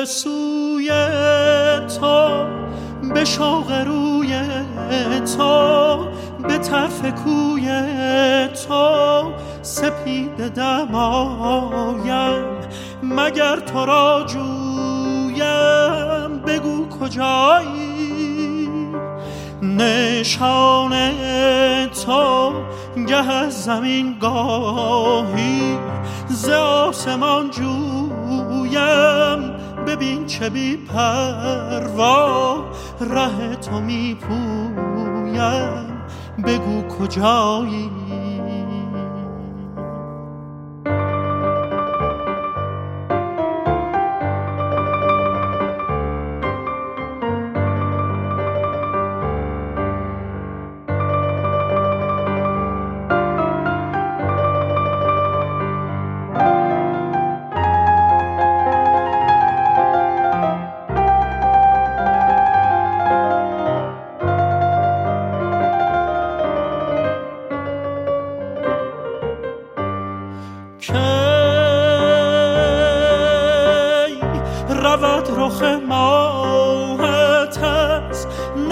سوی تو، به شوق روی تو، به طرف کوی تو سپید دمایم. مگر تو را جویم بگو کجایی؟ نشان تو گه از زمین گاهی ز آسمان جویم. ببین چه بی پروا ره تو می پویم، بگو کجایی؟ رود رخ ماهت از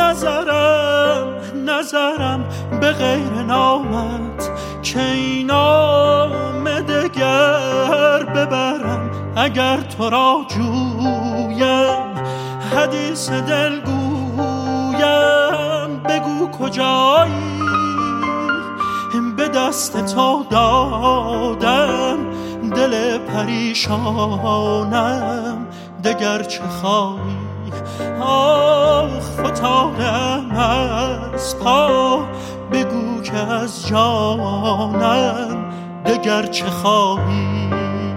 نظرم به غیر نامت، که این نام دگر ببرم اگر تو را جویم. حدیث دل گویم بگو کجایی؟ به دست تو دادم دل پریشانم، دگر چه خواهی؟ آخ فتادم از پا، بگو که از جانم دگر چه خواهی؟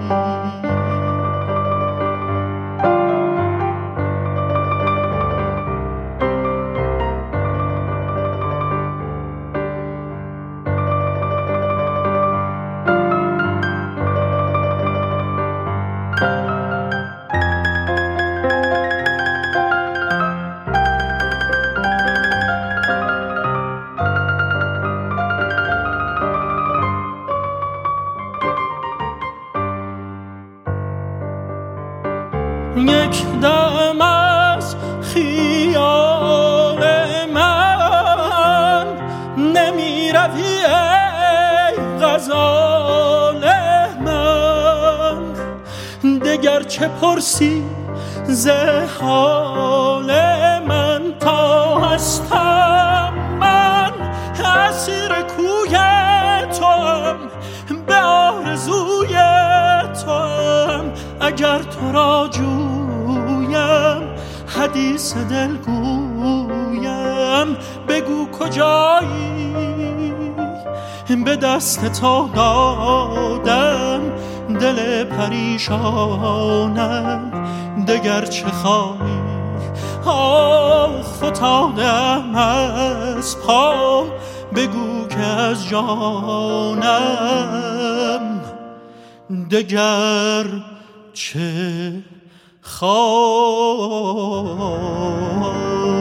یک دم از خیال من نمی روی ای غزال من، دگر چه پرسی ز حال من؟ تا هستم من اسیر کوی توام، به آرزوی توام. اگر تو را جویم حدیث دل گویم، بگو کجایی؟ به دست تو دادم دل پریشانم، دگر چه خواهی؟ آخ فتادم از پا، بگو که از جانم دگر چه خواهی؟